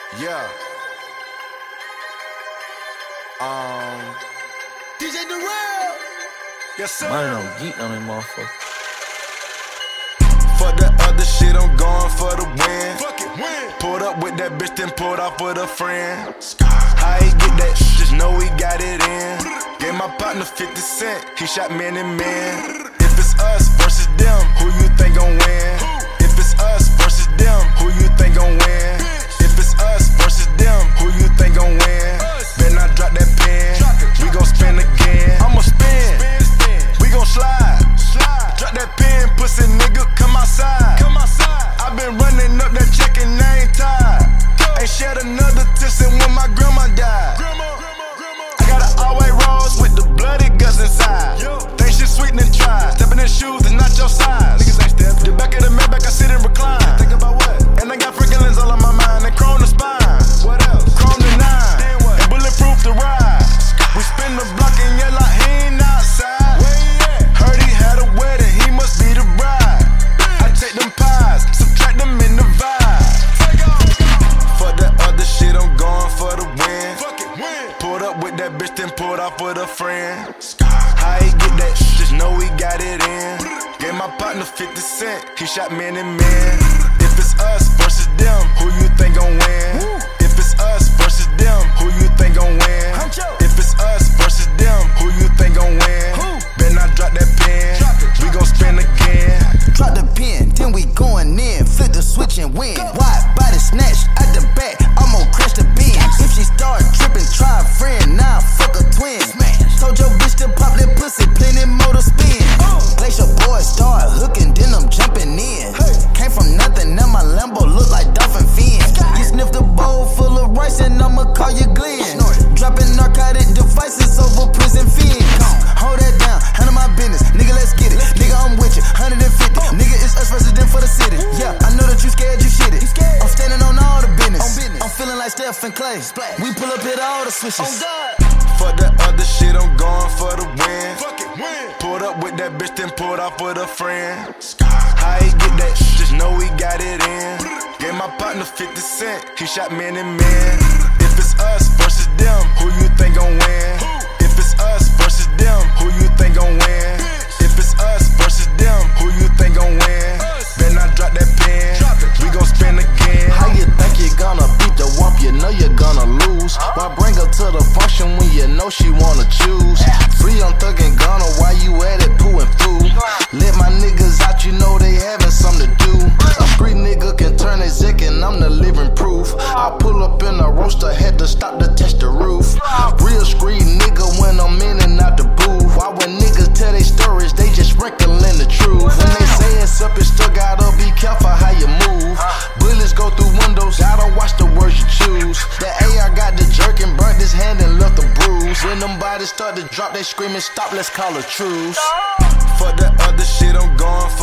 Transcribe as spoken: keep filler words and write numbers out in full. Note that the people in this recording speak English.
Yeah. Um. D J Durrell. Yes, sir. Money don't geek on that motherfucker. Fuck the other shit, I'm going for the win. Fuck it, win. Pulled up with that bitch, then pulled off with a friend. How he get that shit? Just know he got it in. Gave my partner fifty cent, he shot man and man. If it's us versus them, who you think gon' win? If it's us versus them, who you think gon' win? If it's us versus them, who you think gon' win? Better not drop that pen, we gon' spin again. I'ma spin, we gon' slide. Drop that pen, pussy nigga, come outside. I been running up that check and I ain't tired. Ain't shed another tear since when my grandma died. I got an all-white rose with the bloody guts inside. Think shit sweet and try. Stepping in shoes is not your size. Niggas ain't stepping. The back of the Maybach, I sit and recline. Think about what? And I got freaking lens all on my mind and chrome the spine. What else? Chrome the nine. And bulletproof the ride. We spin the block and yell like he ain't outside. Where he at? Heard he had a wedding, he must be the bride. I take them pies, subtract them in the vibe. Fuck that other shit, I'm going for the win. Pulled up with that bitch, then pulled off with a friend. How he get that shit? Just know he got it in. Gave my partner fifty cent, he shot man and man. If it's us versus them, who you think gon' win? If it's us versus them, who you think gon' win? If it's us versus them, who you think gon' win? Better not drop that pen, we gon' spin again. Drop the pen, then we going in. Flip the switch and win. Wide body snatch at the back, almost crash the bin. If she start tripping, try a friend, nah, fuck a twin. Told your bitch to pop that pussy, plenty motor spin. Glacier boy start hooking, then I'm jumping in. Came from nothing, now my Lambo look like dolphin fin. You sniff the bowl full of rice and I'ma call you Glenn. Dropping narcotic devices over prison fin. Hold that down, handle my business, nigga, let's get it. Nigga, I'm with you, one hundred fifty. Nigga, it's us versus them for the city. Yeah, I know that you scared, you shit it. I'm standing on all the business. I'm feeling like Steph and Clay. We pull up, hit all the switches. Fuck the other shit, I'm going for the win. Pulled up with that bitch, then pulled off with a friend. How he get that shit? Just know he got it in. Gave my partner fifty cent, he shot man and man. If it's us versus them, who you think gon' win? If it's us versus them, who you think gon' win? If it's us versus them, who you think gon' win? Better not drop that pen, we gon' spin again. How you think you gonna beat the wump? You know you're gonna lose. Why bring her to the function when you know she wanna choose? Free on Thug and Gunna, why you at it pooing through? Let my niggas out, you know they having something to do. A street nigga can turn exec and I'm the living proof. I pull up in a roaster, had to stop to test the roof. Real street nigga when I'm in and out the booth. Why when niggas tell they stories, they just sprinkling the truth. When they say it's up, it's still gotta be careful how you move. Bullets go through windows, gotta watch the words you choose. The A R got the jerk and burnt his hand and left a bruise. When them bodies start to drop, they screaming stop, let's call a truce. Fuck the other shit, I'm going